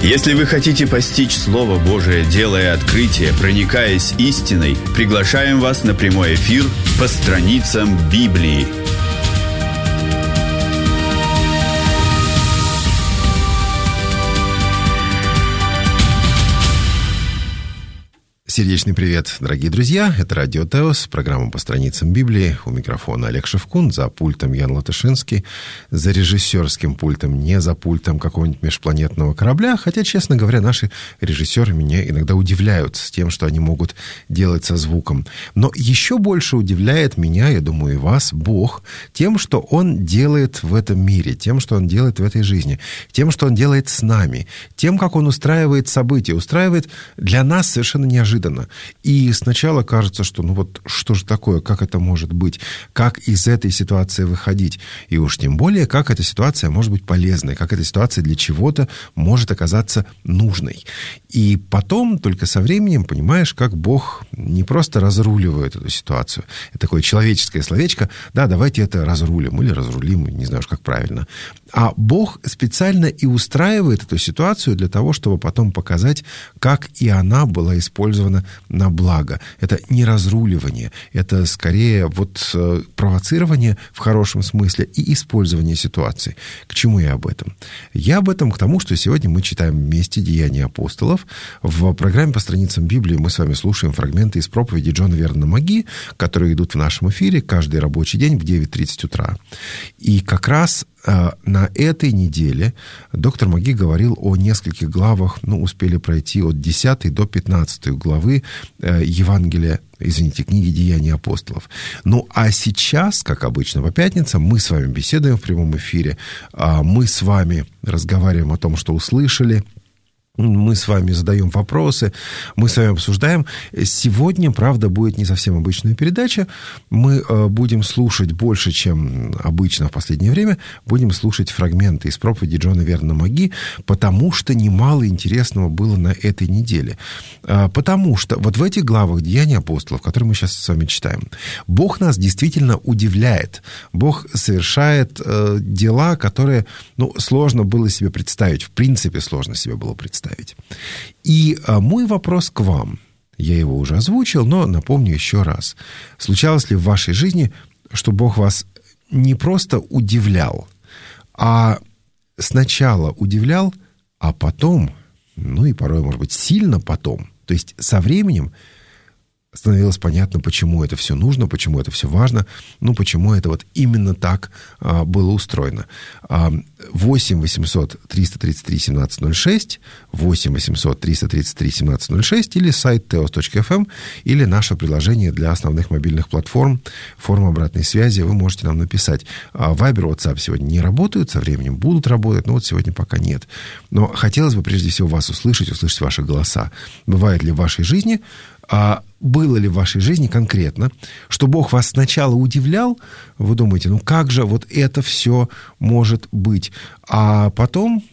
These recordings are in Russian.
Если вы хотите постичь Слово Божие, делая открытие, проникаясь истиной, приглашаем вас на прямой эфир по страницам Библии. Сердечный привет, дорогие друзья. Это Радио Теос, программа по страницам Библии. У микрофона Олег Шевкун, за пультом Ян Латышинский, за режиссерским пультом, не за пультом какого-нибудь межпланетного корабля. Хотя, честно говоря, наши режиссеры меня иногда удивляют с тем, что они могут делать со звуком. Но еще больше удивляет меня, я думаю, и вас, Бог, тем, что Он делает в этом мире, тем, что Он делает в этой жизни, тем, что Он делает с нами, тем, как Он устраивает события, устраивает для нас совершенно неожиданно. И сначала кажется, что что же такое, как это может быть, как из этой ситуации выходить, и уж тем более, как эта ситуация может быть полезной, как эта ситуация для чего-то может оказаться нужной. И потом, только со временем, понимаешь, как Бог не просто разруливает эту ситуацию. Это такое человеческое словечко, да, давайте это разрулим или разрулим, не знаю уж как правильно. А Бог специально и устраивает эту ситуацию для того, чтобы потом показать, как и она была использована на благо. Это не разруливание, это скорее провоцирование в хорошем смысле и использование ситуации. К чему я об этом? Я об этом к тому, что сегодня мы читаем вместе «Деяния апостолов». В программе по страницам Библии мы с вами слушаем фрагменты из проповеди Джона Вернона Маги, которые идут в нашем эфире каждый рабочий день в 9:30 утра. И как раз на этой неделе доктор Маги говорил о нескольких главах, успели пройти от 10 до 15 главы книги «Деяния апостолов». А сейчас, как обычно по пятницам, мы с вами беседуем в прямом эфире, мы с вами разговариваем о том, что услышали, мы с вами задаем вопросы, мы с вами обсуждаем. Сегодня, правда, будет не совсем обычная передача. Мы будем слушать больше, чем обычно в последнее время. Будем слушать фрагменты из проповеди Джона Вернона Маги, потому что немало интересного было на этой неделе. Потому что в этих главах «Деяний апостолов», которые мы сейчас с вами читаем, Бог нас действительно удивляет. Бог совершает дела, которые, сложно было себе представить. В принципе, сложно себе было представить. И мой вопрос к вам, я его уже озвучил, но напомню еще раз. Случалось ли в вашей жизни, что Бог вас не просто удивлял, а сначала удивлял, а потом, и порой, может быть, сильно потом, то есть со временем становилось понятно, почему это все нужно, почему это все важно, почему это именно так было устроено. 8 800 333 1706, 8 800 333 1706 или сайт teos.fm, или наше приложение для основных мобильных платформ, форма обратной связи, вы можете нам написать. Вайбер, WhatsApp сегодня не работают, со временем будут работать, но сегодня пока нет. Но хотелось бы прежде всего вас услышать ваши голоса. Бывает ли в вашей жизни, было ли в вашей жизни конкретно, что Бог вас сначала удивлял, вы думаете, как же это все может быть, а потом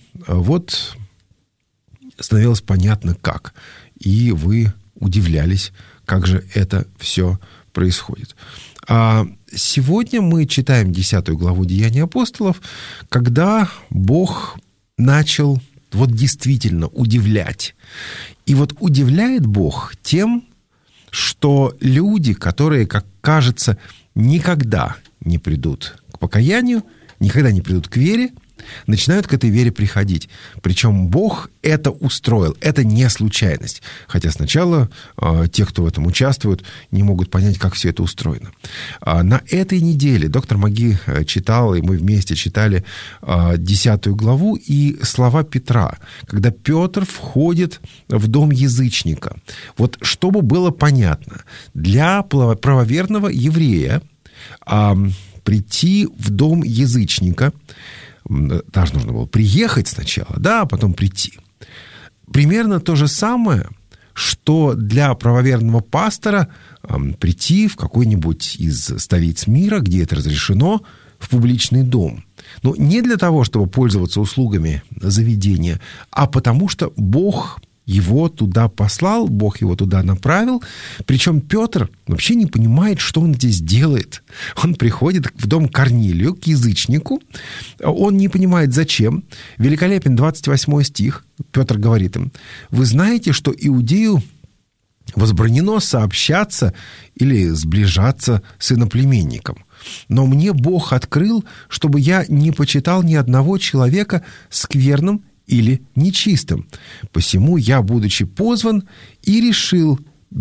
становилось понятно как, и вы удивлялись, как же это все происходит. Сегодня мы читаем 10 главу «Деяний апостолов», когда Бог начал действительно удивлять. И удивляет Бог тем, что люди, которые, как кажется, никогда не придут к покаянию, никогда не придут к вере, начинают к этой вере приходить. Причем Бог это устроил. Это не случайность. Хотя сначала те, кто в этом участвуют, не могут понять, как все это устроено. На этой неделе доктор Маги читал, и мы вместе читали 10 главу и слова Петра, когда Петр входит в дом язычника. Чтобы было понятно, для правоверного еврея прийти в дом язычника, даже нужно было приехать сначала, а потом прийти. Примерно то же самое, что для правоверного пастора прийти в какой-нибудь из столиц мира, где это разрешено, в публичный дом. Не для того, чтобы пользоваться услугами заведения, а потому что Бог его туда послал, Бог его туда направил. Причем Петр вообще не понимает, что он здесь делает. Он приходит в дом Корнилию, к язычнику. Он не понимает, зачем. Великолепен 28 стих. Петр говорит им: «Вы знаете, что Иудею возбранено сообщаться или сближаться с иноплеменником. Но мне Бог открыл, чтобы я не почитал ни одного человека скверным или нечистым. Посему я, будучи позван, и решил,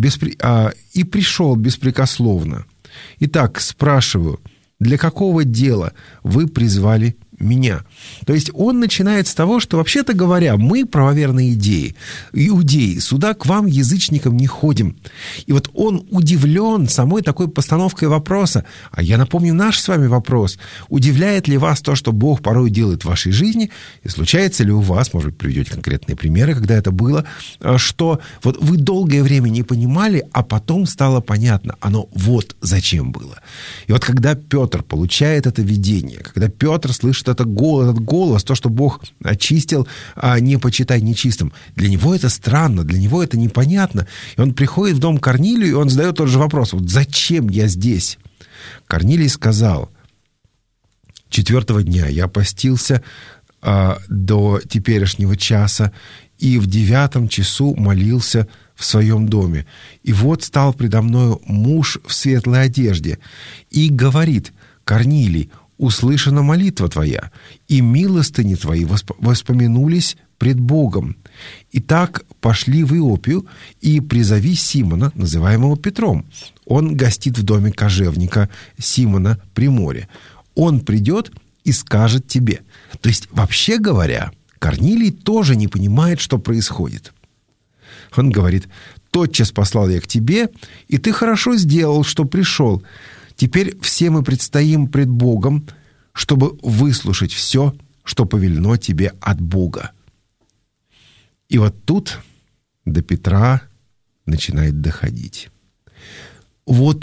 и пришел беспрекословно. Итак, спрашиваю, для какого дела вы призвали меня?» То есть он начинает с того, что, вообще-то говоря, мы, правоверные иудеи, сюда к вам, язычникам, не ходим. И вот он удивлен самой такой постановкой вопроса. А я напомню наш с вами вопрос. Удивляет ли вас то, что Бог порой делает в вашей жизни? И случается ли у вас, может быть, приведете конкретные примеры, когда это было, что вот вы долгое время не понимали, а потом стало понятно, оно вот зачем было. И вот когда Петр получает это видение, когда Петр слышит этот голос, то, что Бог очистил, не почитай нечистым. Для него это странно, для него это непонятно. И он приходит в дом Корнилию, и он задает тот же вопрос: вот зачем я здесь? Корнилий сказал: 4-го дня я постился до теперешнего часа, и в 9-м часу молился в своем доме. И вот стал предо мною муж в светлой одежде и говорит: Корнилий, услышана молитва твоя, и милостыни твои воспомянулись пред Богом. Итак, пошли в Иопию и призови Симона, называемого Петром. Он гостит в доме кожевника Симона при море. Он придет и скажет тебе». То есть, вообще говоря, Корнилий тоже не понимает, что происходит. Он говорит: «Тотчас послал я к тебе, и ты хорошо сделал, что пришел. Теперь все мы предстоим пред Богом, чтобы выслушать все, что повелено тебе от Бога». И вот тут до Петра начинает доходить. Вот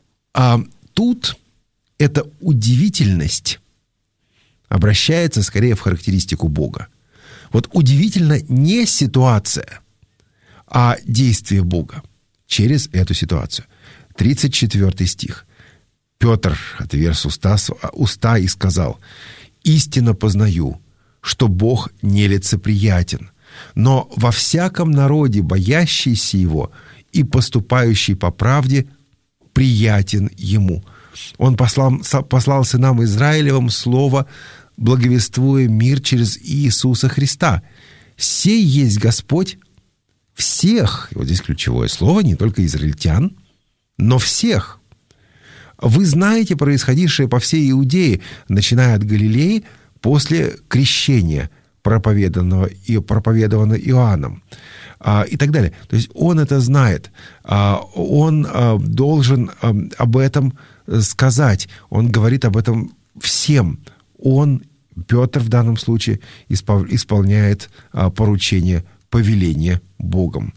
тут эта удивительность обращается скорее в характеристику Бога. Вот удивительно не ситуация, а действие Бога через эту ситуацию. 34 стих. Петр отверз уста и сказал: «Истинно познаю, что Бог нелицеприятен, но во всяком народе, боящийся Его и поступающий по правде, приятен Ему. Он послал сынам Израилевым слово, благовествуя мир через Иисуса Христа. Сей есть Господь всех». И вот здесь ключевое слово, не только израильтян, но всех. Вы знаете происходившее по всей Иудее, начиная от Галилеи, после крещения, проповеданного Иоанном, и так далее. То есть он это знает, он должен об этом сказать, он говорит об этом всем. Он, Петр в данном случае, исполняет поручение, повеление Богом.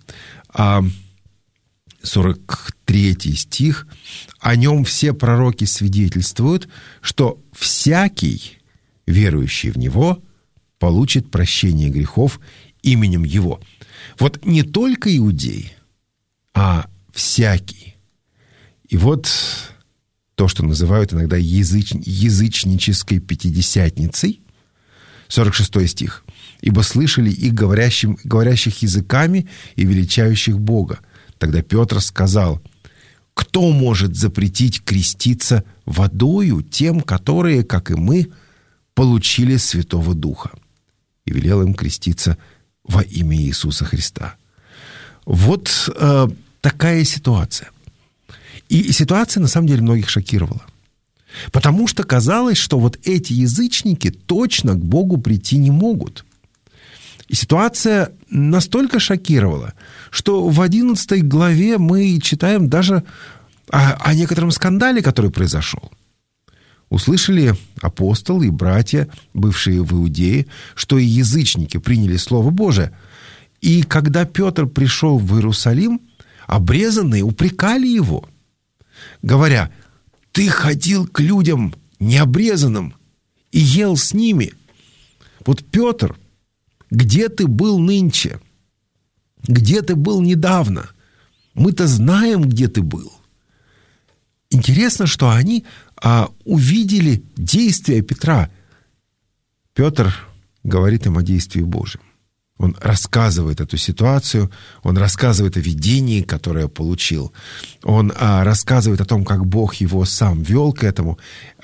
43 стих. «О нем все пророки свидетельствуют, что всякий, верующий в него, получит прощение грехов именем его». Вот не только иудей, а всякий. И вот то, что называют иногда язычнической пятидесятницей, 46 стих. «Ибо слышали их говорящих языками и величающих Бога. Тогда Петр сказал: кто может запретить креститься водою тем, которые, как и мы, получили Святого Духа? И велел им креститься во имя Иисуса Христа». Вот такая ситуация. И ситуация, на самом деле, многих шокировала. Потому что казалось, что вот эти язычники точно к Богу прийти не могут. И ситуация настолько шокировала, что в 11 главе мы читаем даже о некотором скандале, который произошел. Услышали апостолы и братья, бывшие в Иудее, что и язычники приняли Слово Божие. И когда Петр пришел в Иерусалим, обрезанные упрекали его, говоря: «Ты ходил к людям необрезанным и ел с ними. Вот, Петр, где ты был нынче? Где ты был недавно? Мы-то знаем, где ты был. Интересно, что они увидели действия Петра. Петр говорит им о действии Божьем. Он рассказывает эту ситуацию, он рассказывает о видении, которое получил. Он рассказывает о том, как Бог его сам вел к этому.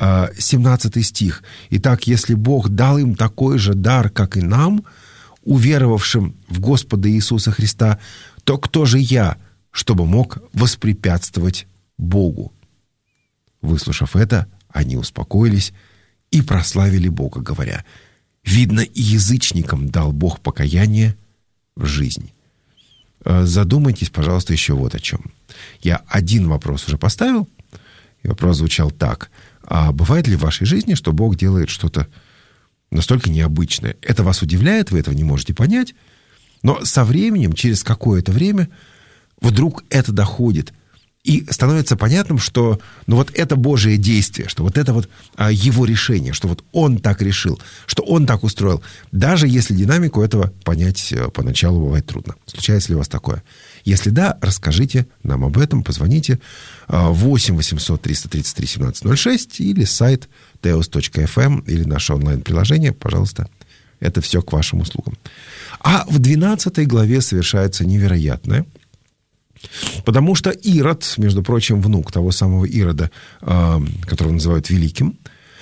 17 стих. «Итак, если Бог дал им такой же дар, как и нам, уверовавшим в Господа Иисуса Христа, то кто же я, чтобы мог воспрепятствовать Богу?» Выслушав это, они успокоились и прославили Бога, говоря: «Видно, и язычникам дал Бог покаяние в жизнь». Задумайтесь, пожалуйста, еще вот о чем. Я один вопрос уже поставил, и вопрос звучал так. А бывает ли в вашей жизни, что Бог делает что-то настолько необычное? Это вас удивляет, вы этого не можете понять, но со временем, через какое-то время, вдруг это доходит, и становится понятным, что вот это Божие действие, что вот это вот его решение, что вот он так решил, что он так устроил, даже если динамику этого понять поначалу бывает трудно. Случается ли у вас такое? Если да, расскажите нам об этом, позвоните 8 800 333 1706 или сайт teos.fm или наше онлайн-приложение, пожалуйста, это все к вашим услугам. А в 12 главе совершается невероятное. Потому что Ирод, между прочим, внук того самого Ирода, которого называют Великим,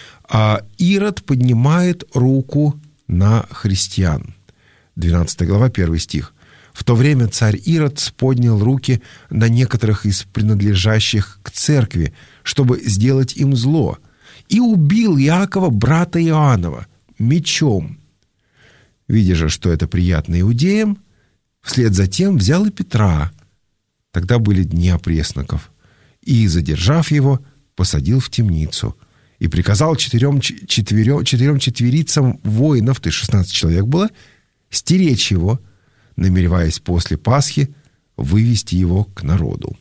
Ирод поднимает руку на христиан. 12 глава, 1 стих. «В то время царь Ирод поднял руки на некоторых из принадлежащих к церкви, чтобы сделать им зло, и убил Иакова, брата Иоаннова, мечом. Видя же, что это приятно иудеям, вслед за тем взял и Петра». Тогда были дни опресноков. И, задержав его, посадил в темницу. И приказал четырем четверицам воинов, то есть 16 человек было, стеречь его, намереваясь после Пасхи вывести его к народу.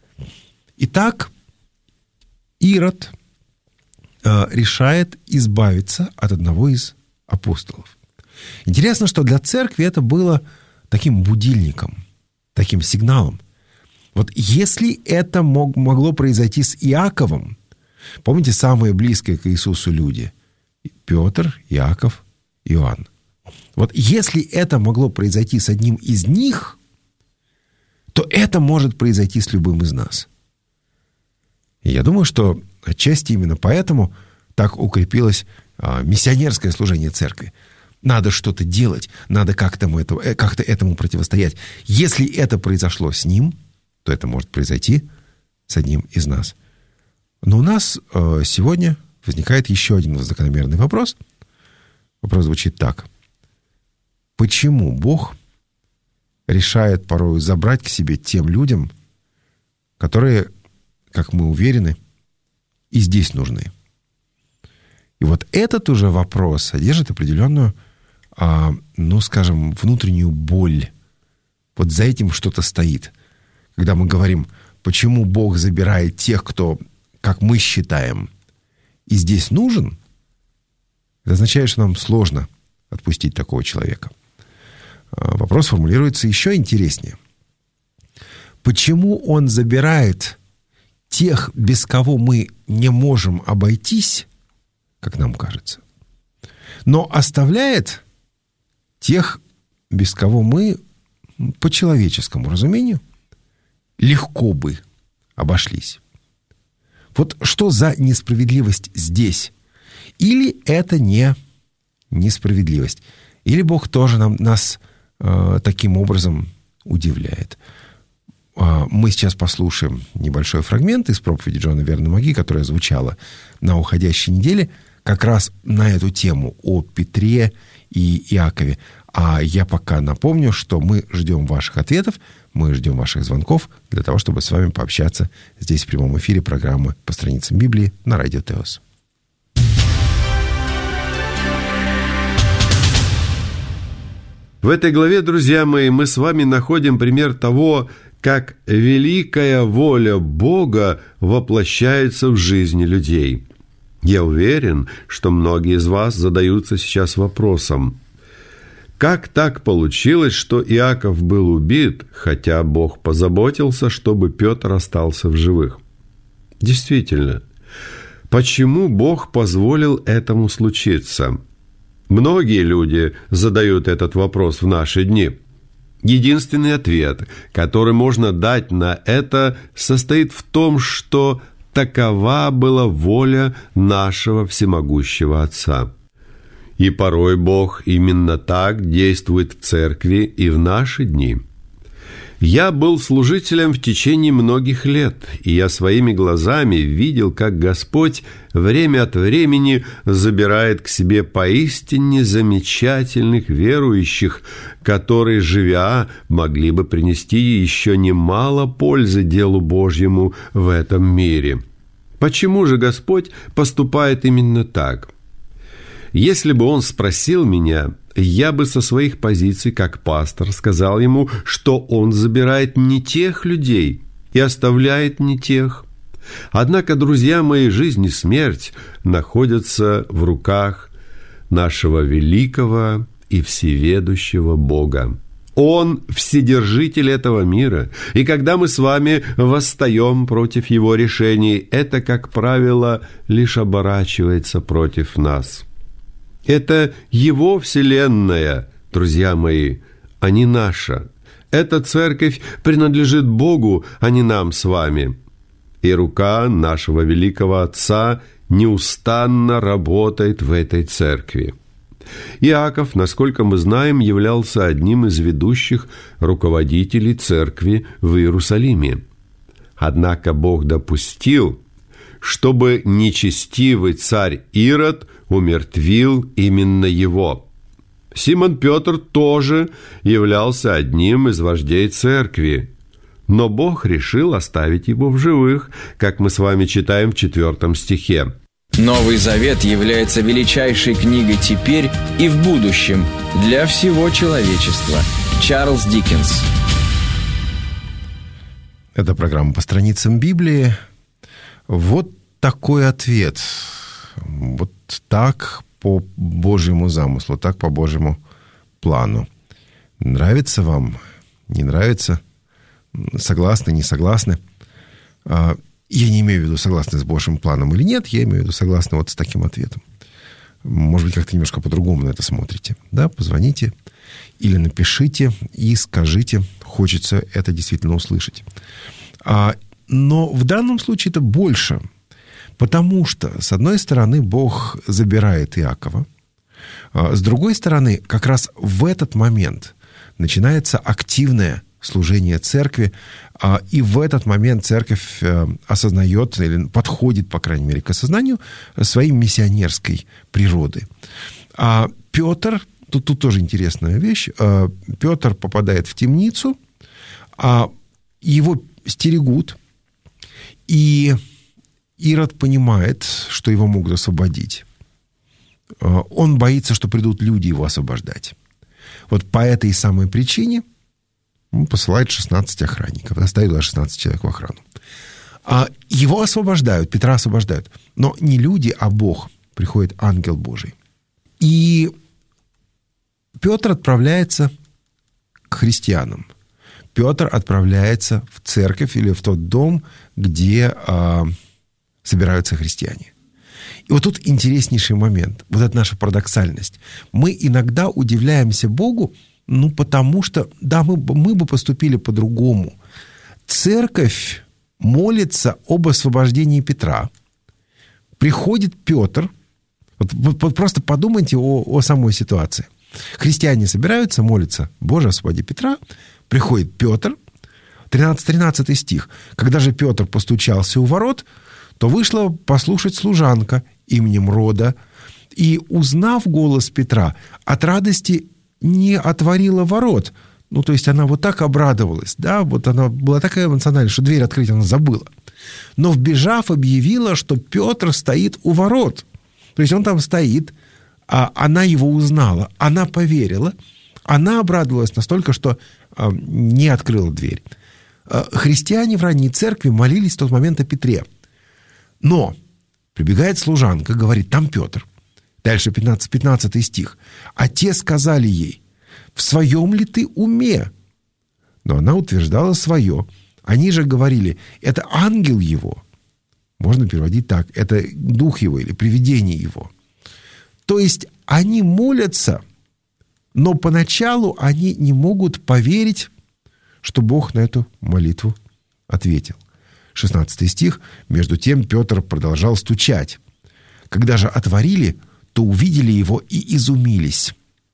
Итак, Ирод решает избавиться от одного из апостолов. Интересно, что для церкви это было таким будильником, таким сигналом. Вот если это могло произойти с Иаковом, помните, самые близкие к Иисусу люди – Петр, Иаков, Иоанн. Вот если это могло произойти с одним из них, то это может произойти с любым из нас. И я думаю, что отчасти именно поэтому так укрепилось миссионерское служение церкви. Надо что-то делать, надо как-то этому противостоять. Если это произошло с ним, то это может произойти с одним из нас. Но у нас сегодня возникает еще один закономерный вопрос. Вопрос звучит так. Почему Бог решает порой забрать к себе тем людям, которые, как мы уверены, и здесь нужны? И вот этот уже вопрос содержит определенную, внутреннюю боль. Вот за этим что-то стоит. Когда мы говорим, почему Бог забирает тех, кто, как мы считаем, и здесь нужен, это означает, что нам сложно отпустить такого человека. Вопрос формулируется еще интереснее. Почему Он забирает тех, без кого мы не можем обойтись, как нам кажется, но оставляет тех, без кого мы, по человеческому разумению, легко бы обошлись? Вот что за несправедливость здесь? Или это не несправедливость? Или Бог тоже нас таким образом удивляет? Мы сейчас послушаем небольшой фрагмент из проповеди Джона Верна-Маги, которая звучала на уходящей неделе, как раз на эту тему о Петре и Иакове. А я пока напомню, что мы ждем ваших ответов, мы ждем ваших звонков для того, чтобы с вами пообщаться здесь в прямом эфире программы «По страницам Библии» на радио Теос. В этой главе, друзья мои, мы с вами находим пример того, как великая воля Бога воплощается в жизни людей. Я уверен, что многие из вас задаются сейчас вопросом: Как так получилось, что Иаков был убит, хотя Бог позаботился, чтобы Петр остался в живых? Действительно, почему Бог позволил этому случиться? Многие люди задают этот вопрос в наши дни. Единственный ответ, который можно дать на это, состоит в том, что такова была воля нашего всемогущего Отца. И порой Бог именно так действует в церкви и в наши дни. Я был служителем в течение многих лет, и я своими глазами видел, как Господь время от времени забирает к себе поистине замечательных верующих, которые, живя, могли бы принести еще немало пользы делу Божьему в этом мире. Почему же Господь поступает именно так? Если бы Он спросил меня, я бы со своих позиций как пастор сказал Ему, что Он забирает не тех людей и оставляет не тех. Однако, друзья мои, жизнь и смерть находятся в руках нашего великого и всеведущего Бога. Он вседержитель этого мира, и когда мы с вами восстаем против Его решений, это, как правило, лишь оборачивается против нас. Это Его вселенная, друзья мои, а не наша. Эта церковь принадлежит Богу, а не нам с вами. И рука нашего великого Отца неустанно работает в этой церкви. Иаков, насколько мы знаем, являлся одним из ведущих руководителей церкви в Иерусалиме. Однако Бог допустил, чтобы нечестивый царь Ирод умертвил именно его. Симон Петр тоже являлся одним из вождей церкви, но Бог решил оставить его в живых, как мы с вами читаем в 4 стихе. Новый Завет является величайшей книгой теперь и в будущем для всего человечества. Чарльз Диккенс. Это программа «По страницам Библии». Вот такой ответ. Вот так по Божьему замыслу, так по Божьему плану. Нравится вам? Не нравится? Согласны, не согласны? Я не имею в виду, согласны с Божьим планом или нет, я имею в виду, согласны вот с таким ответом. Может быть, как-то немножко по-другому на это смотрите. Да, позвоните или напишите и скажите, хочется это действительно услышать. Но в данном случае это больше, потому что, с одной стороны, Бог забирает Иакова, с другой стороны, как раз в этот момент начинается активное служение церкви, и в этот момент церковь осознает, или подходит, по крайней мере, к осознанию своей миссионерской природы. А Петр, тут тоже интересная вещь, Петр попадает в темницу, его стерегут, и Ирод понимает, что его могут освободить. Он боится, что придут люди его освобождать. Вот по этой самой причине он посылает 16 охранников, оставит 16 человек в охрану. Его освобождают, Петра освобождают. Но не люди, а Бог. Приходит ангел Божий. И Петр отправляется к христианам. Петр отправляется в церковь или в тот дом, где собираются христиане. И вот тут интереснейший момент. Вот это наша парадоксальность. Мы иногда удивляемся Богу, потому что, да, мы бы поступили по-другому. Церковь молится об освобождении Петра. Приходит Петр. Вот просто подумайте о самой ситуации. Христиане собираются, молятся: «Боже, освободи Петра». Приходит Петр. 13 стих. «Когда же Петр постучался у ворот, то вышла послушать служанка именем Рода, и, узнав голос Петра, от радости не отворила ворот». То есть она вот так обрадовалась, да, вот она была такая эмоциональная, что дверь открыть она забыла. Но, вбежав, объявила, что Петр стоит у ворот. То есть он там стоит, а она его узнала, она поверила, она обрадовалась настолько, что не открыла дверь. Христиане в ранней церкви молились в тот момент о Петре. Но прибегает служанка, говорит: там Петр. Дальше 15 стих. «А те сказали ей: в своем ли ты уме? Но она утверждала свое. Они же говорили, это ангел его. Можно переводить так, это дух его или привидение его. То есть они молятся, но поначалу они не могут поверить, что Бог на эту молитву ответил. 16 стих. «Между тем Петр продолжал стучать. Когда же отворили, то увидели его и изумились.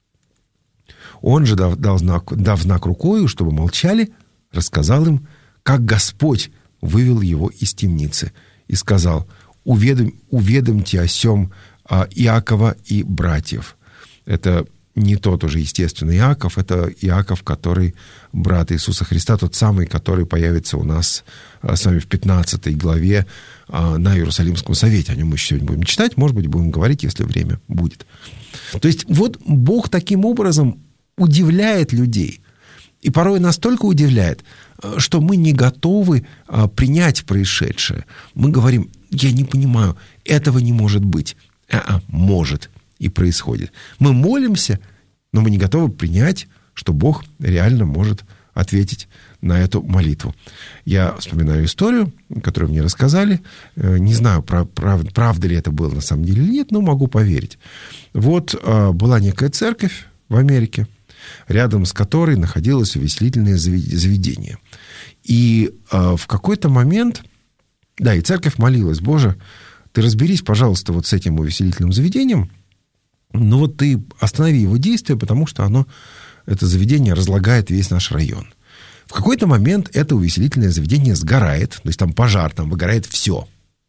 Он же, дав знак рукою, чтобы молчали, рассказал им, как Господь вывел его из темницы, и сказал: уведомьте о сем Иакова и братьев». Это не тот уже, естественно, Иаков, это Иаков, который брат Иисуса Христа, тот самый, который появится у нас с вами в 15 главе на Иерусалимском совете. О нем мы еще сегодня будем читать, может быть, будем говорить, если время будет. То есть вот Бог таким образом удивляет людей. И порой настолько удивляет, что мы не готовы принять происшедшее. Мы говорим: я не понимаю, этого не может быть. Может и происходит. Мы молимся, но мы не готовы принять, что Бог реально может ответить на эту молитву. Я вспоминаю историю, которую мне рассказали. Не знаю, правда ли это было на самом деле или нет, но могу поверить. Вот была некая церковь в Америке, рядом с которой находилось увеселительное заведение. И в какой-то момент, да, и церковь молилась: Боже, ты разберись, пожалуйста, вот с этим увеселительным заведением, но вот ты останови его действие, потому что это заведение разлагает весь наш район. В какой-то момент это увеселительное заведение сгорает, то есть там пожар, там выгорает все.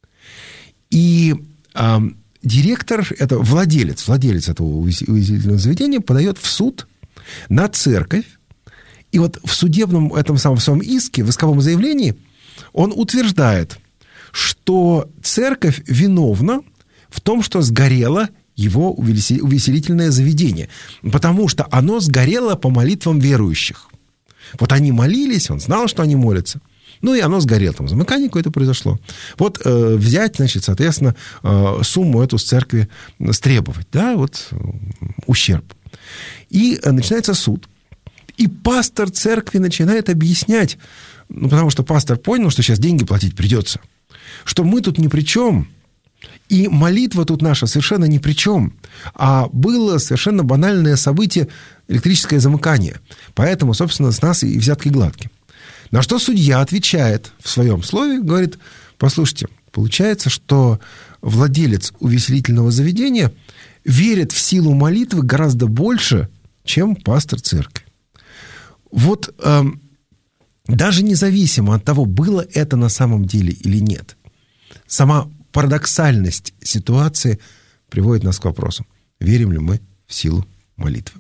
И директор, это владелец этого увеселительного заведения подает в суд на церковь. И вот в судебном этом самом своем иске, в исковом заявлении, он утверждает, что церковь виновна в том, что сгорело его увеселительное заведение, потому что оно сгорело по молитвам верующих. Вот они молились, он знал, что они молятся, ну и оно сгорело, там замыкание какое-то произошло. Вот взять, значит, соответственно, сумму эту с церкви стребовать, да, вот ущерб. И начинается суд. И пастор церкви начинает объяснять, потому что пастор понял, что сейчас деньги платить придется, что мы тут ни при чем, и молитва тут наша совершенно ни при чем, а было совершенно банальное событие — электрическое замыкание. Поэтому, собственно, с нас и взятки гладкие. На что судья отвечает в своем слове, говорит: послушайте, получается, что владелец увеселительного заведения верит в силу молитвы гораздо больше, чем пастор церкви. Вот даже независимо от того, было это на самом деле или нет, сама парадоксальность ситуации приводит нас к вопросу: верим ли мы в силу молитвы?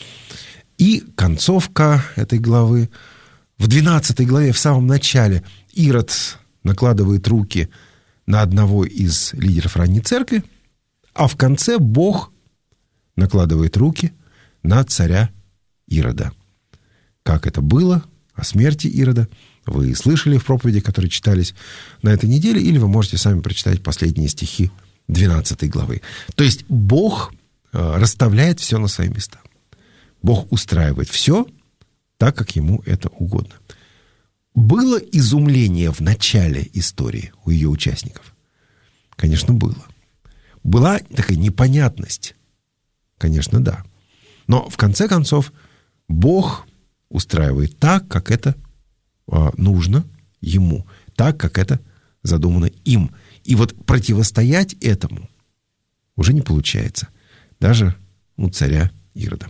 И концовка этой главы. В 12 главе, в самом начале, Ирод накладывает руки на одного из лидеров ранней церкви, а в конце Бог накладывает руки на царя Ирода. Как это было о смерти Ирода, вы слышали в проповеди, которые читались на этой неделе, или вы можете сами прочитать последние стихи 12 главы. То есть Бог расставляет все на свои места. Бог устраивает все так, как ему это угодно. Было изумление в начале истории у ее участников? Конечно, было. Была такая непонятность? Конечно, да. Но в конце концов Бог устраивает так, как это нужно ему, так, как это задумано им. И вот противостоять этому уже не получается. Даже у царя Ирода.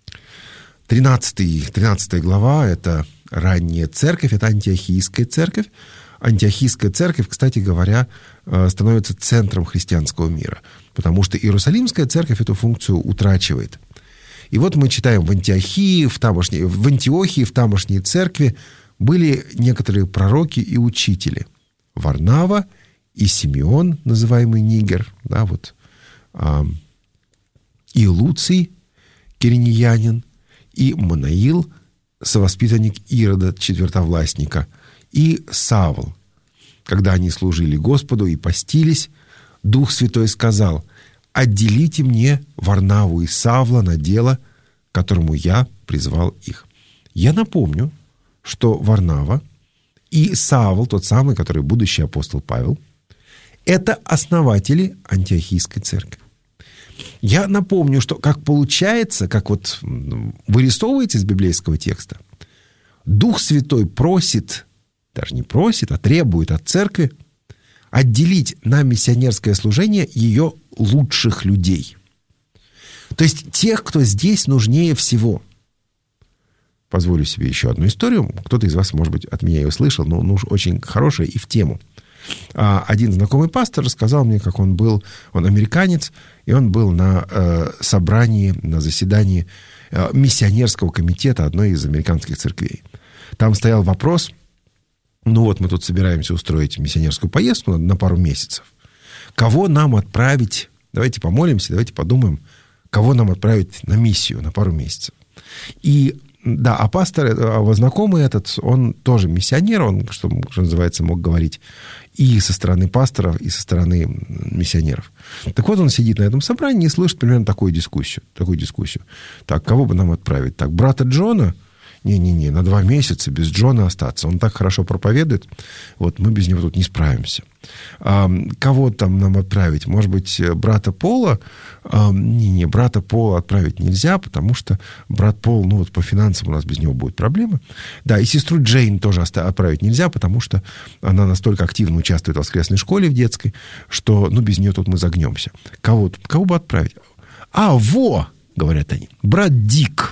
13 глава – это ранняя церковь, это антиохийская церковь. Антиохийская церковь, кстати говоря, становится центром христианского мира, потому что Иерусалимская церковь эту функцию утрачивает. И вот мы читаем в Антиохии, в тамошней церкви были некоторые пророки и учители. Варнава и Симеон, называемый Нигер, да, вот, и Луций, киринеянин, и Манаил, совоспитанник Ирода, четвертовластника, и Савл. Когда они служили Господу и постились, Дух Святой сказал: «Отделите мне Варнаву и Савла на дело, которому я призвал их. Я напомню, что Варнава и Савл, тот самый, который будущий апостол Павел, это основатели антиохийской церкви. Я напомню, что как получается, как вот вырисовывается из библейского текста, Дух Святой просит, даже не просит, а требует от церкви отделить на миссионерское служение ее лучших людей. То есть тех, кто здесь нужнее всего. Позволю себе еще одну историю. Кто-то из вас, может быть, от меня ее слышал, но уж очень хорошая и в тему. Один знакомый пастор рассказал мне, как он американец, и он был на собрании, на заседании миссионерского комитета одной из американских церквей. Там стоял вопрос, мы тут собираемся устроить миссионерскую поездку на пару месяцев. Кого нам отправить? Давайте помолимся, давайте подумаем, кого нам отправить на миссию на пару месяцев. И да, а пастор, его знакомый этот, он тоже миссионер, он, что называется, мог говорить и со стороны пасторов, и со стороны миссионеров. Так вот, он сидит на этом собрании и слышит примерно такую дискуссию. Так, кого бы нам отправить? Так, брата Джона? Не-не-не, на 2 месяца без Джона остаться. Он так хорошо проповедует, мы без него тут не справимся. Кого там нам отправить? Может быть, брата Пола? Не, брата Пола отправить нельзя, потому что брат Пол, по финансам у нас без него будут проблемы. Да, и сестру Джейн тоже отправить нельзя, потому что она настолько активно участвует в воскресной школе в детской, что, без нее тут мы загнемся. Кого бы отправить? Говорят они, брат Дик.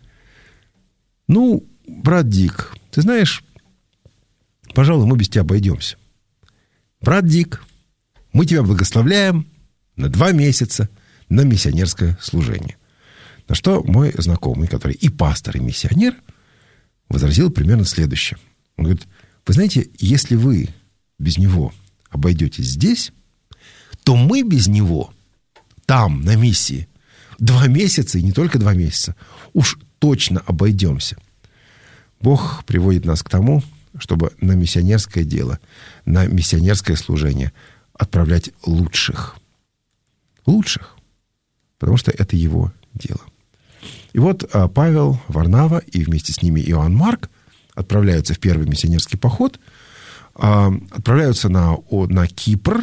Брат Дик, ты знаешь, пожалуй, мы без тебя обойдемся. Брат Дик, мы тебя благословляем на 2 месяца на миссионерское служение. На что мой знакомый, который и пастор, и миссионер, возразил примерно следующее. Он говорит, вы знаете, если вы без него обойдетесь здесь, то мы без него там, на миссии, 2 месяца, и не только 2 месяца, уж точно обойдемся. Бог приводит нас к тому, чтобы на миссионерское дело, на миссионерское служение отправлять лучших. Лучших. Потому что это его дело. И вот Павел, Варнава и вместе с ними Иоанн Марк отправляются в первый миссионерский поход, отправляются на Кипр.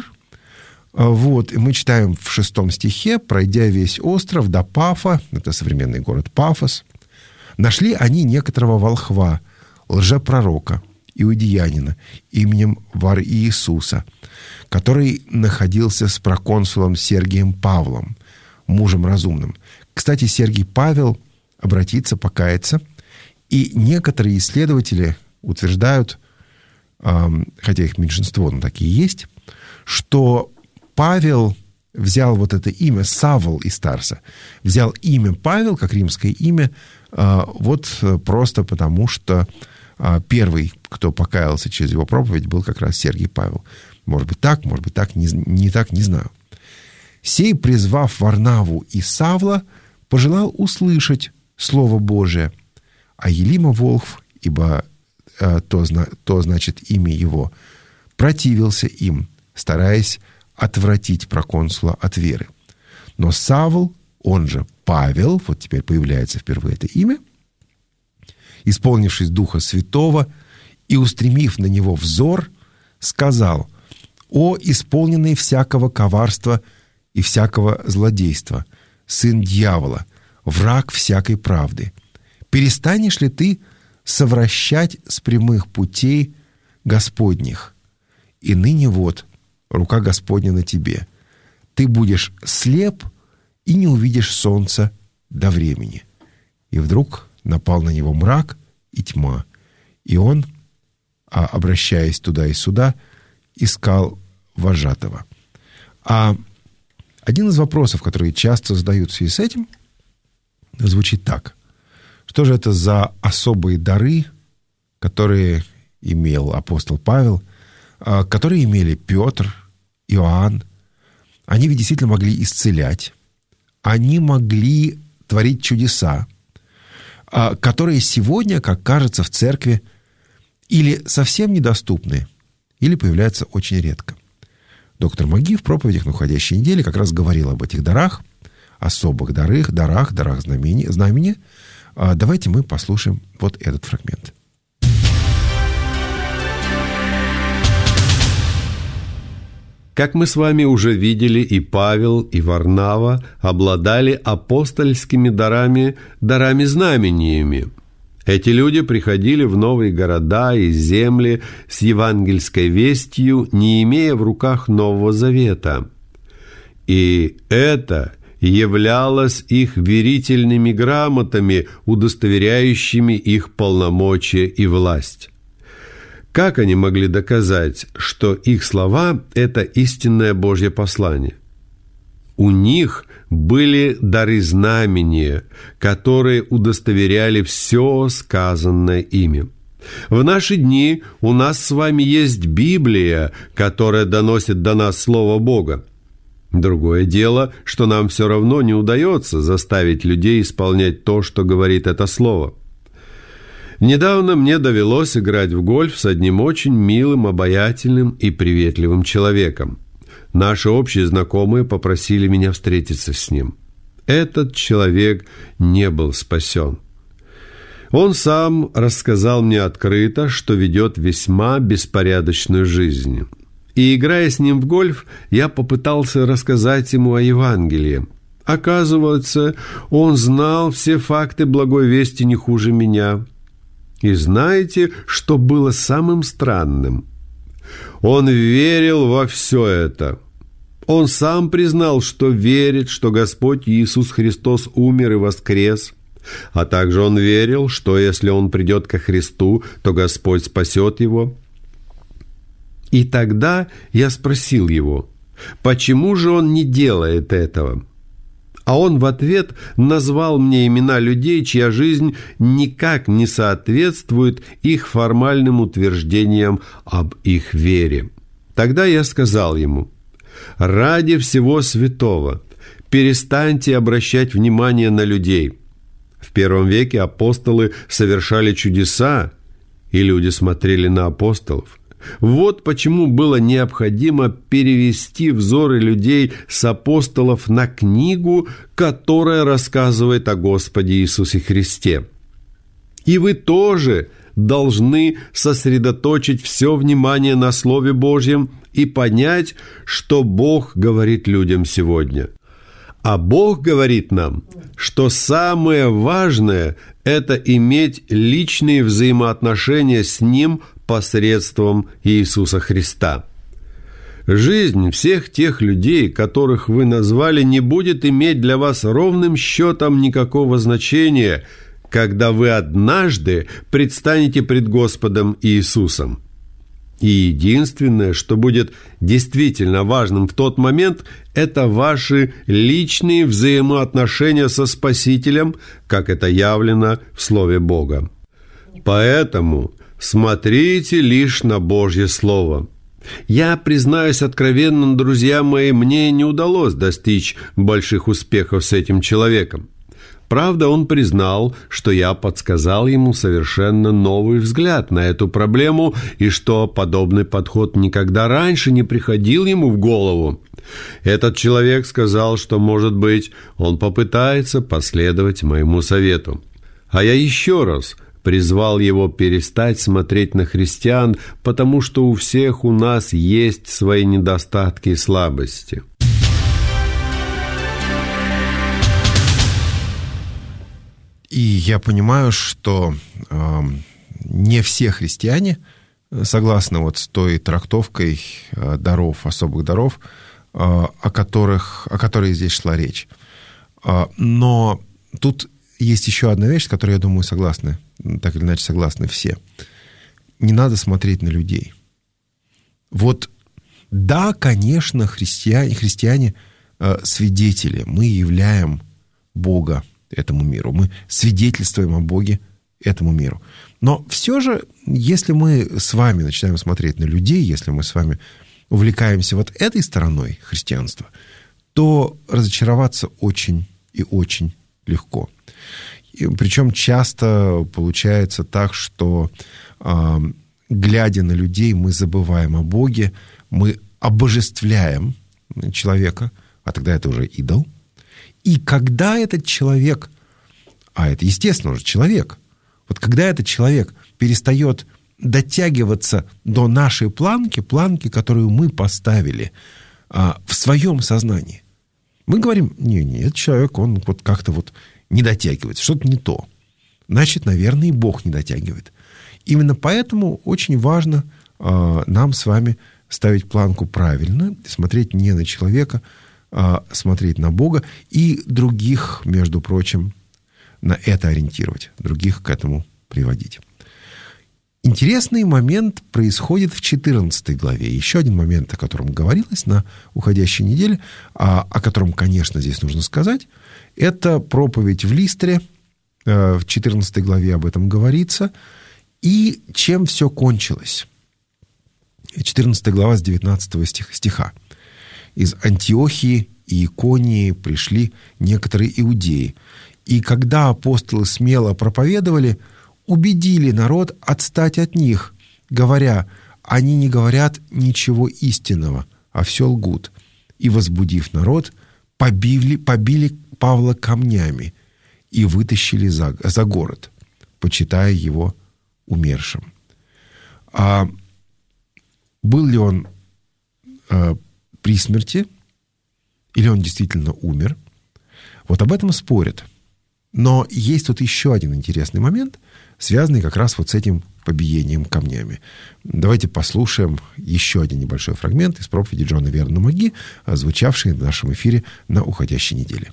И мы читаем в 6 стихе, пройдя весь остров до Пафа, это современный город Пафос, нашли они некоторого волхва, лжепророка, иудеянина, именем Вар-Иисуса, который находился с проконсулом Сергием Павлом, мужем разумным. Кстати, Сергий Павел обратится, покаяться, и некоторые исследователи утверждают, хотя их меньшинство, но такие есть, что Павел взял это имя, Савл из Тарса, взял имя Павел, как римское имя, просто потому, что первый, кто покаялся через его проповедь, был как раз Сергий Павел. Может быть так, не так, не знаю. Сей, призвав Варнаву и Савла, пожелал услышать Слово Божие, а Елима Волхв, ибо то значит имя его, противился им, стараясь отвратить проконсула от веры. Но Савл, он же Павел, теперь появляется впервые это имя, исполнившись Духа Святого и устремив на него взор, сказал: «О, исполненный всякого коварства и всякого злодейства, сын дьявола, враг всякой правды, перестанешь ли ты совращать с прямых путей Господних? И ныне рука Господня на тебе. Ты будешь слеп и не увидишь солнца до времени». И вдруг напал на него мрак и тьма, и он, обращаясь туда и сюда, искал вожатого. А один из вопросов, которые часто задают в связи с этим, звучит так. Что же это за особые дары, которые имел апостол Павел, которые имели Петр, Иоанн? Они ведь действительно могли исцелять, они могли творить чудеса, которые сегодня, как кажется, в церкви или совсем недоступны, или появляются очень редко. Доктор Маги в проповедях на уходящей неделе как раз говорил об этих дарах, особых дарах знамения, Давайте мы послушаем вот этот фрагмент. Как мы с вами уже видели, и Павел, и Варнава обладали апостольскими дарами знамениями. Эти люди приходили в новые города и земли с евангельской вестью, не имея в руках Нового Завета. И это являлось их верительными грамотами, удостоверяющими их полномочия и власть. Как они могли доказать, что их слова – это истинное Божье послание? У них были дары знамения, которые удостоверяли все сказанное ими. В наши дни у нас с вами есть Библия, которая доносит до нас Слово Бога. Другое дело, что нам все равно не удается заставить людей исполнять то, что говорит это Слово. Недавно мне довелось играть в гольф с одним очень милым, обаятельным и приветливым человеком. Наши общие знакомые попросили меня встретиться с ним. Этот человек не был спасен. Он сам рассказал мне открыто, что ведет весьма беспорядочную жизнь. И, играя с ним в гольф, я попытался рассказать ему о Евангелии. Оказывается, он знал все факты благой вести не хуже меня. И знаете, что было самым странным? Он верил во все это. Он сам признал, что верит, что Господь Иисус Христос умер и воскрес. А также он верил, что если он придет ко Христу, то Господь спасет его. И тогда я спросил его, почему же он не делает этого? А он в ответ назвал мне имена людей, чья жизнь никак не соответствует их формальным утверждениям об их вере. Тогда я сказал ему: «Ради всего святого перестаньте обращать внимание на людей. В первом веке апостолы совершали чудеса, и люди смотрели на апостолов. Вот почему было необходимо перевести взоры людей с апостолов на книгу, которая рассказывает о Господе Иисусе Христе. И вы тоже должны сосредоточить все внимание на Слове Божьем и понять, что Бог говорит людям сегодня. А Бог говорит нам, что самое важное – это иметь личные взаимоотношения с Ним посредством Иисуса Христа. Жизнь всех тех людей, которых вы назвали, не будет иметь для вас ровным счетом никакого значения, когда вы однажды предстанете пред Господом Иисусом. И единственное, что будет действительно важным в тот момент, это ваши личные взаимоотношения со Спасителем, как это явлено в Слове Бога. Поэтому смотрите лишь на Божье Слово. Я признаюсь откровенно, друзья мои, мне не удалось достичь больших успехов с этим человеком. Правда, он признал, что я подсказал ему совершенно новый взгляд на эту проблему и что подобный подход никогда раньше не приходил ему в голову. Этот человек сказал, что, может быть, он попытается последовать моему совету. А я еще раз призвал его перестать смотреть на христиан, потому что у всех у нас есть свои недостатки и слабости. И я понимаю, что не все христиане согласны вот с той трактовкой даров, особых даров, о которой здесь шла речь. Но тут есть еще одна вещь, с которой, я думаю, согласны, так или иначе согласны все. Не надо смотреть на людей. Вот да, конечно, христиане свидетели. Мы являем Бога этому миру. Мы свидетельствуем о Боге этому миру. Но все же, если мы с вами начинаем смотреть на людей, если мы с вами увлекаемся вот этой стороной христианства, то разочароваться очень и очень легко. И причем часто получается так, что, глядя на людей, мы забываем о Боге, мы обожествляем человека, а тогда это уже идол. И когда этот человек А это, естественно, уже человек. Вот когда этот человек перестает дотягиваться до нашей планки, которую мы поставили в своем сознании, мы говорим, нет, человек, он вот как-то вот не дотягивает, что-то не то. Значит, наверное, и Бог не дотягивает. Именно поэтому очень важно нам с вами ставить планку правильно, смотреть не на человека, а смотреть на Бога и других, между прочим, на это ориентировать, других к этому приводить. Интересный момент происходит в 14 главе. Еще один момент, о котором говорилось на уходящей неделе, о котором, конечно, здесь нужно сказать, это проповедь в Листре. В 14 главе об этом говорится. И чем все кончилось? 14 глава с 19 стиха. «Из Антиохии и Иконии пришли некоторые иудеи, и когда апостолы смело проповедовали, убедили народ отстать от них, говоря, они не говорят ничего истинного, а все лгут. И, возбудив народ, побили Павла камнями и вытащили за город, почитая его умершим». Был ли он при смерти, или он действительно умер? Вот об этом спорят. Но есть тут еще один интересный момент, связанный как раз вот с этим побиением камнями. Давайте послушаем еще один небольшой фрагмент из проповеди Джона Вернона Маги, звучавший в нашем эфире на уходящей неделе.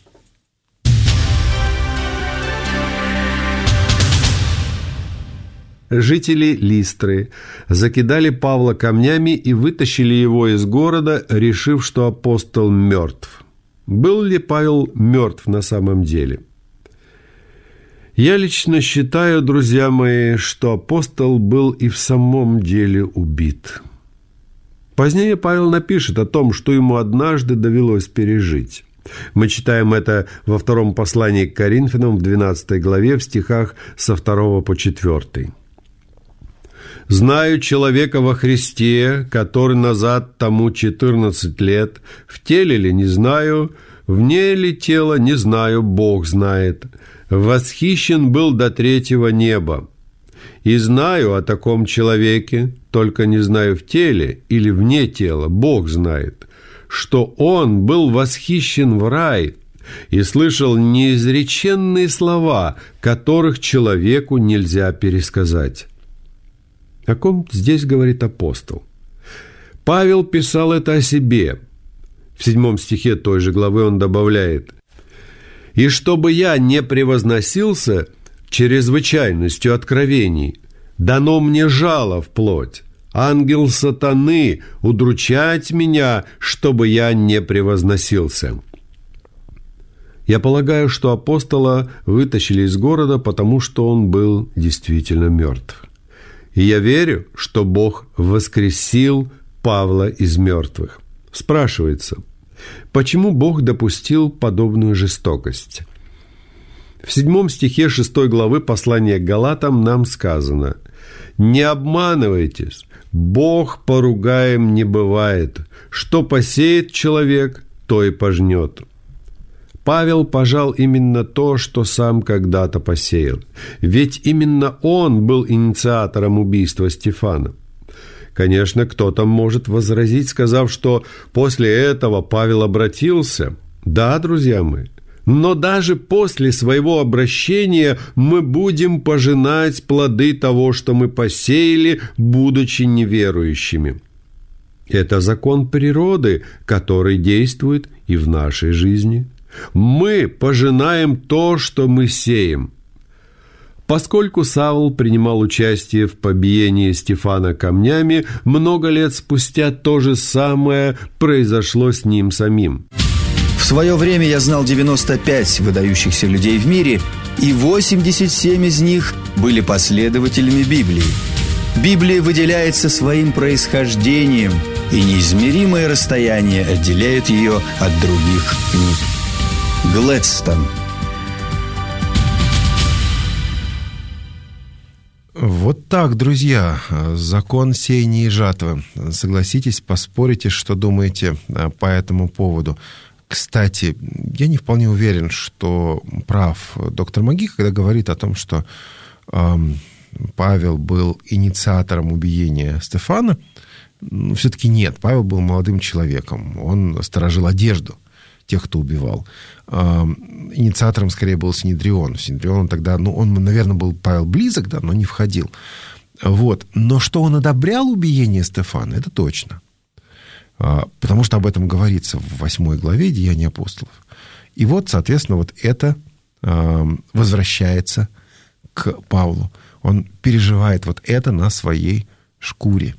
Жители Листры закидали Павла камнями и вытащили его из города, решив, что апостол мертв. Был ли Павел мертв на самом деле? Я лично считаю, друзья мои, что апостол был и в самом деле убит. Позднее Павел напишет о том, что ему однажды довелось пережить. Мы читаем это во втором послании к Коринфянам в 12 главе в стихах со 2 по 4. «Знаю человека во Христе, который назад тому 14 лет, в теле ли не знаю, вне ли тела не знаю, Бог знает. Восхищен был до 3-го неба. И знаю о таком человеке, только не знаю в теле или вне тела, Бог знает, что он был восхищен в рай и слышал неизреченные слова, которых человеку нельзя пересказать». О ком здесь говорит апостол? Павел писал это о себе. В 7 стихе той же главы он добавляет: «И чтобы я не превозносился чрезвычайностью откровений, дано мне жало вплоть, ангел сатаны, удручать меня, чтобы я не превозносился». Я полагаю, что апостола вытащили из города, потому что он был действительно мертв. И я верю, что Бог воскресил Павла из мертвых. Спрашивается, почему Бог допустил подобную жестокость? В 7 стихе 6 главы послания к Галатам нам сказано: «Не обманывайтесь, Бог поругаем не бывает. Что посеет человек, то и пожнет». Павел пожал именно то, что сам когда-то посеял. Ведь именно он был инициатором убийства Стефана. Конечно, кто-то может возразить, сказав, что после этого Павел обратился. Да, друзья мои, но даже после своего обращения мы будем пожинать плоды того, что мы посеяли, будучи неверующими. Это закон природы, который действует и в нашей жизни. Мы пожинаем то, что мы сеем. Поскольку Савл принимал участие в побиении Стефана камнями, много лет спустя то же самое произошло с ним самим. В свое время я знал 95 выдающихся людей в мире, и 87 из них были последователями Библии. Библия выделяется своим происхождением, и неизмеримое расстояние отделяет ее от других книг. Глэдстон. Вот так, друзья, закон сеяния и жатвы. Согласитесь, поспорите, что думаете по этому поводу. Кстати, я не вполне уверен, что прав доктор Маги, когда говорит о том, что Павел был инициатором убиения Стефана. Все-таки нет, Павел был молодым человеком. Он сторожил одежду тех, кто убивал. Инициатором скорее был Синедрион. Синедрион тогда, он, наверное, был Павел близок, да, но не входил. Вот. Но что он одобрял убиение Стефана, это точно. Потому что об этом говорится в 8 главе Деяний апостолов. И вот, соответственно, вот это возвращается к Павлу. Он переживает вот это на своей шкуре.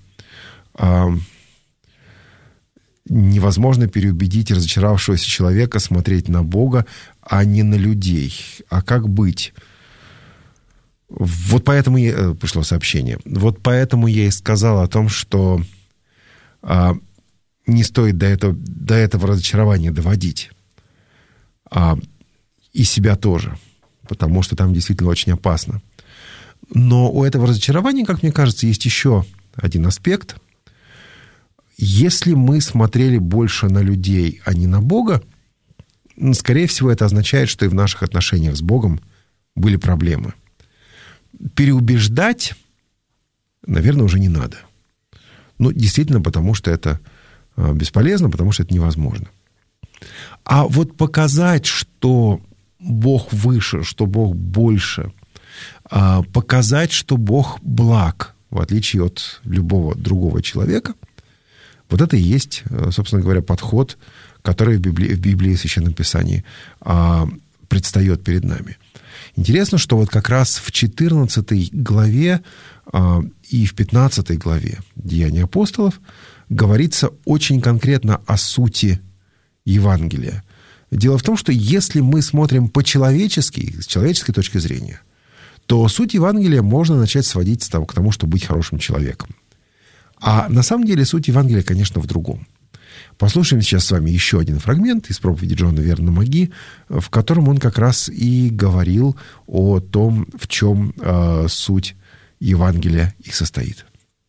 Невозможно переубедить разочаровавшегося человека смотреть на Бога, а не на людей. А как быть? Вот поэтому пришло сообщение. Вот поэтому я и сказал о том, что не стоит до этого разочарования доводить. И себя тоже. Потому что там действительно очень опасно. Но у этого разочарования, как мне кажется, есть еще один аспект. Если мы смотрели больше на людей, а не на Бога, скорее всего, это означает, что и в наших отношениях с Богом были проблемы. Переубеждать, наверное, уже не надо. Действительно, потому что это бесполезно, потому что это невозможно. А вот показать, что Бог выше, что Бог больше, показать, что Бог благ, в отличие от любого другого человека, вот это и есть, собственно говоря, подход, который в Библии, в Священном Писании предстает перед нами. Интересно, что вот как раз в 14 главе и в 15 главе Деяний апостолов говорится очень конкретно о сути Евангелия. Дело в том, что если мы смотрим по-человечески, с человеческой точки зрения, то суть Евангелия можно начать сводить к тому, чтобы быть хорошим человеком. А на самом деле суть Евангелия, конечно, в другом. Послушаем сейчас с вами еще один фрагмент из проповеди Джона Вернона Маги, в котором он как раз и говорил о том, в чем суть Евангелия и состоит.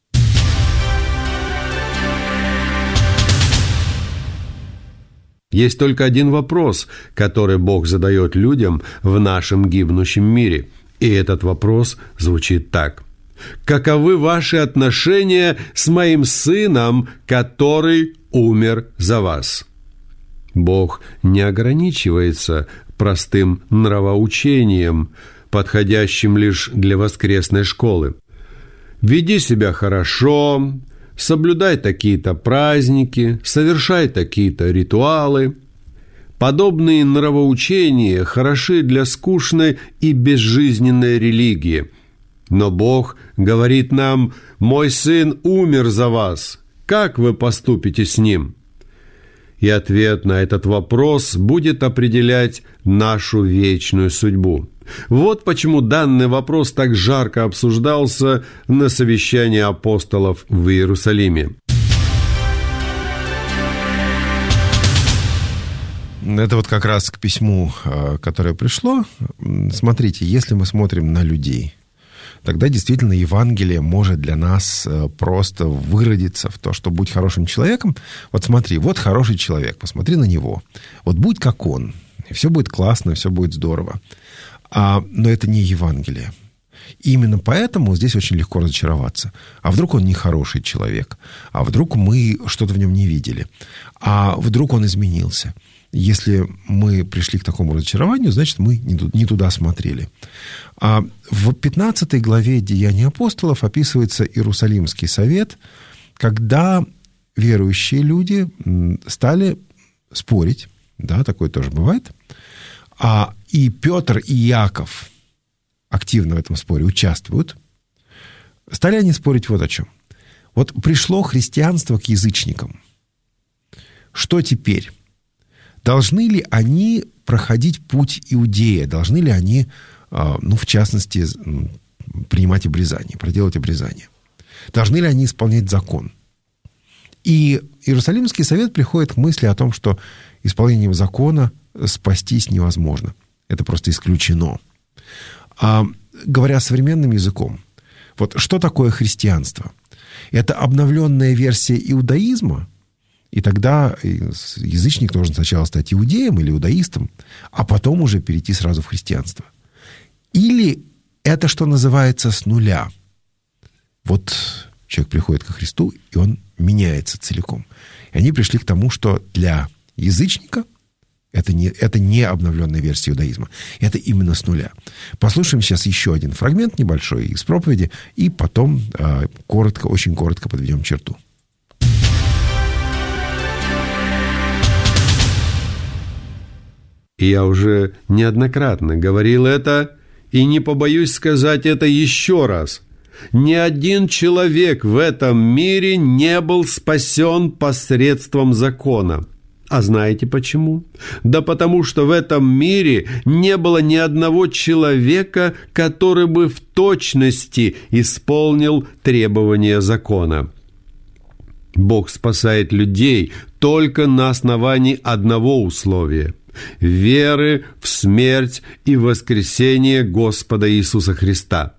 Есть только один вопрос, который Бог задает людям в нашем гибнущем мире. И этот вопрос звучит так. Каковы ваши отношения с моим сыном, который умер за вас? Бог не ограничивается простым нравоучением, подходящим лишь для воскресной школы. Веди себя хорошо, соблюдай такие-то праздники, совершай такие-то ритуалы. Подобные нравоучения хороши для скучной и безжизненной религии. Но Бог говорит нам: «Мой сын умер за вас. Как вы поступите с ним?» И ответ на этот вопрос будет определять нашу вечную судьбу. Вот почему данный вопрос так жарко обсуждался на совещании апостолов в Иерусалиме. Это вот как раз к письму, которое пришло. Смотрите, если мы смотрим на людей, тогда действительно Евангелие может для нас просто выродиться в то, что будь хорошим человеком. Вот смотри, вот хороший человек, посмотри на него. Вот будь как он, и все будет классно, все будет здорово. Но это не Евангелие. И именно поэтому здесь очень легко разочароваться. А вдруг он не хороший человек? А вдруг мы что-то в нем не видели? А вдруг он изменился? Если мы пришли к такому разочарованию, значит, мы не туда смотрели. В 15 главе Деяний апостолов описывается Иерусалимский совет, когда верующие люди стали спорить, да, такое тоже бывает, и Петр и Иаков активно в этом споре участвуют. Стали они спорить вот о чем. Вот пришло христианство к язычникам. Что теперь? Должны ли они проходить путь Иудея? Должны ли они, в частности, принимать обрезание, проделать обрезание? Должны ли они исполнять закон? И Иерусалимский совет приходит к мысли о том, что исполнением закона спастись невозможно. Это просто исключено. Говоря современным языком, вот что такое христианство? Это обновленная версия иудаизма И тогда язычник должен сначала стать иудеем или иудаистом, а потом уже перейти сразу в христианство. Или это, что называется, с нуля. Вот человек приходит ко Христу, и он меняется целиком. И они пришли к тому, что для язычника это не обновленная версия иудаизма. Это именно с нуля. Послушаем сейчас еще один фрагмент небольшой из проповеди, и потом очень коротко подведем черту. И я уже неоднократно говорил это, и не побоюсь сказать это еще раз. Ни один человек в этом мире не был спасен посредством закона. А знаете почему? Да потому что в этом мире не было ни одного человека, который бы в точности исполнил требования закона. Бог спасает людей только на основании одного условия – веры в смерть и воскресение Господа Иисуса Христа.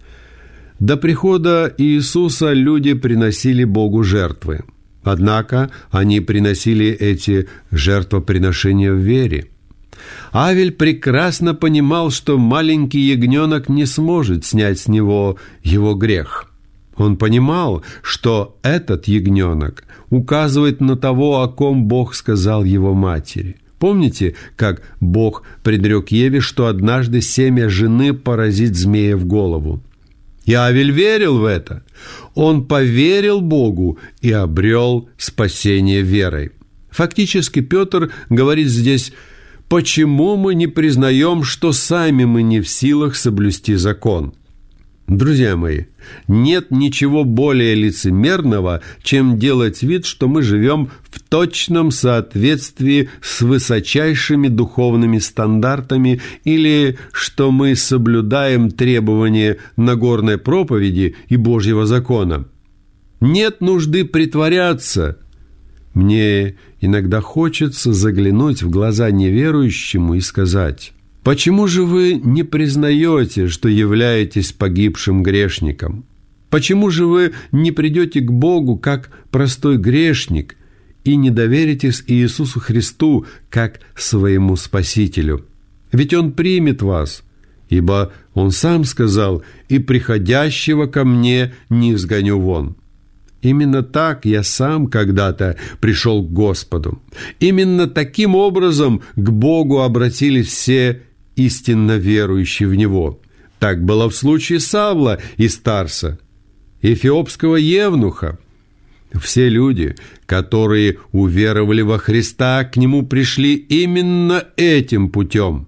До прихода Иисуса люди приносили Богу жертвы. Однако они приносили эти жертвоприношения в вере. Авель прекрасно понимал, что маленький ягненок не сможет снять с него его грех. Он понимал, что этот ягненок указывает на того, о ком Бог сказал его матери. Помните, как Бог предрек Еве, что однажды семя жены поразит змея в голову? И Авель верил в это. Он поверил Богу и обрел спасение верой. Фактически Петр говорит здесь: почему мы не признаем, что сами мы не в силах соблюсти закон? Друзья мои, нет ничего более лицемерного, чем делать вид, что мы живем в точном соответствии с высочайшими духовными стандартами или что мы соблюдаем требования Нагорной проповеди и Божьего закона. Нет нужды притворяться. Мне иногда хочется заглянуть в глаза неверующему и сказать: почему же вы не признаете, что являетесь погибшим грешником? Почему же вы не придете к Богу как простой грешник и не доверитесь Иисусу Христу как своему Спасителю? Ведь Он примет вас, ибо Он сам сказал: «И приходящего ко мне не изгоню вон». Именно так я сам когда-то пришел к Господу. Именно таким образом к Богу обратились все истинно верующие в Него. Так было в случае Савла из Тарса, эфиопского евнуха. Все люди, которые уверовали во Христа, к Нему пришли именно этим путем.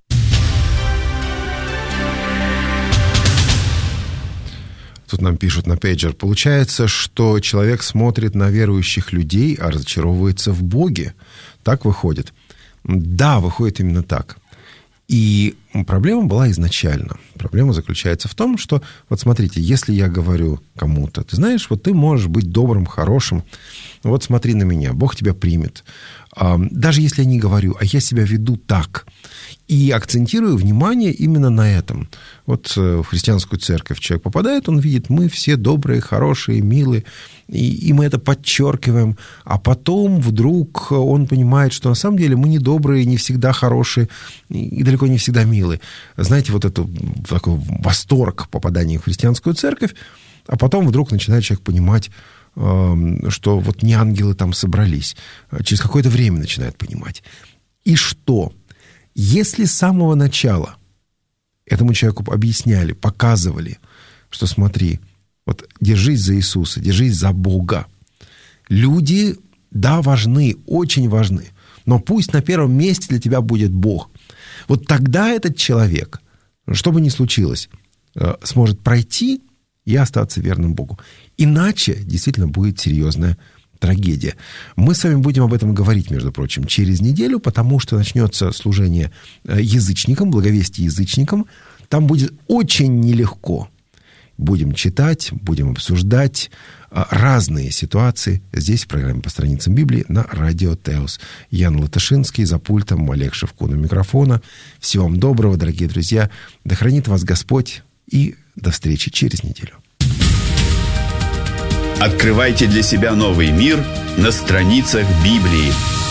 Тут нам пишут на пейджер: получается, что человек смотрит на верующих людей, а разочаровывается в Боге. Так выходит? Да, выходит именно так. И проблема была изначально. Проблема заключается в том, что, вот смотрите, если я говорю кому-то: ты знаешь, вот ты можешь быть добрым, хорошим, вот смотри на меня, Бог тебя примет. Даже если я не говорю, а я себя веду так, и акцентирую внимание именно на этом. Вот в христианскую церковь человек попадает, он видит: мы все добрые, хорошие, милые, и мы это подчеркиваем. А потом вдруг он понимает, что на самом деле мы не добрые, не всегда хорошие и далеко не всегда милые. Знаете, вот это такой восторг попадания в христианскую церковь, а потом вдруг начинает человек понимать, что вот не ангелы там собрались. Через какое-то время начинает понимать. И что? Если с самого начала этому человеку объясняли, показывали, что смотри, вот держись за Иисуса, держись за Бога. Люди, да, важны, очень важны, но пусть на первом месте для тебя будет Бог. Вот тогда этот человек, что бы ни случилось, сможет пройти и остаться верным Богу. Иначе действительно будет серьезная трагедия. Мы с вами будем об этом говорить, между прочим, через неделю, потому что начнется служение язычникам, благовестие язычникам. Там будет очень нелегко. Будем читать, будем обсуждать разные ситуации здесь, в программе «По страницам Библии» на Радио Теос. Ян Латышинский за пультом, Олег Шевкун у микрофона. Всего вам доброго, дорогие друзья. Да хранит вас Господь, и до встречи через неделю. Открывайте для себя новый мир на страницах Библии.